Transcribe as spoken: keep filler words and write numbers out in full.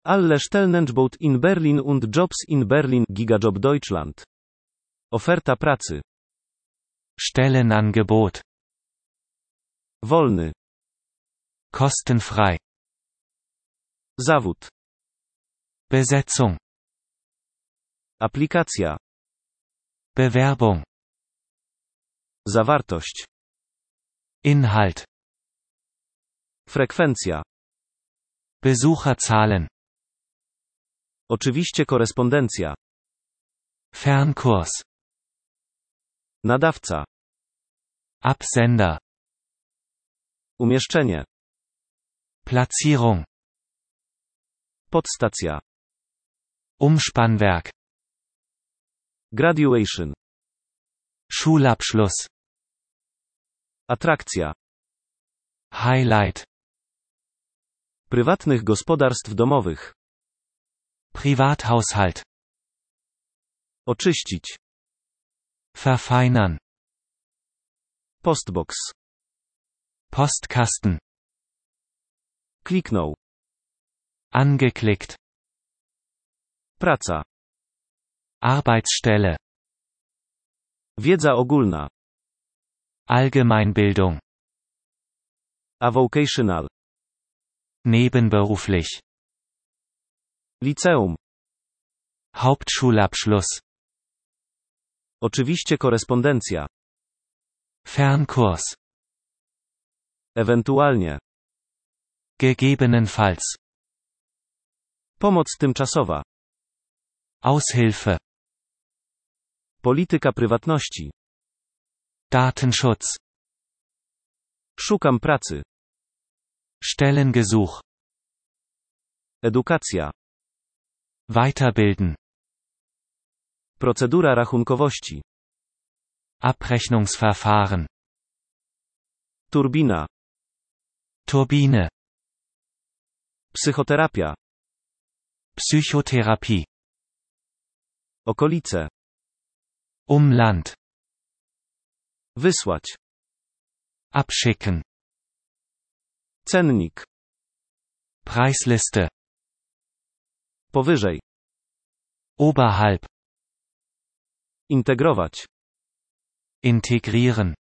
Alle Stellenangebot in Berlin und Jobs in Berlin, Gigajob Deutschland. Oferta pracy. Stellenangebot. Wolny. Kostenfrei. Zawód. Besetzung. Aplikacja. Bewerbung. Zawartość. Inhalt. Frekwencja. Besucherzahlen. Oczywiście korespondencja. Fernkurs. Nadawca. Absender. Umieszczenie. Platzierung. Podstacja. Umspannwerk. Graduation. Schulabschluss. Atrakcja. Highlight. Prywatnych gospodarstw domowych. Privathaushalt. Oczyścić. Verfeinern. Postbox. Postkasten. Kliknął. Angeklickt. Praca. Arbeitsstelle. Wiedza ogólna. Allgemeinbildung. Avocational. Nebenberuflich. Liceum. Hauptschulabschluss. Oczywiście korespondencja. Fernkurs. Ewentualnie. Gegebenenfalls. Pomoc tymczasowa. Aushilfe. Polityka prywatności. Datenschutz. Szukam pracy. Stellengesuch. Edukacja. Weiterbilden. Procedura rachunkowości. Abrechnungsverfahren. Turbina. Turbine. Psychoterapia. Psychotherapie. Okolice. Umland. Wysłać. Abschicken. Cennik. Preisliste. Powyżej. Oberhalb. Integrować. Integrieren.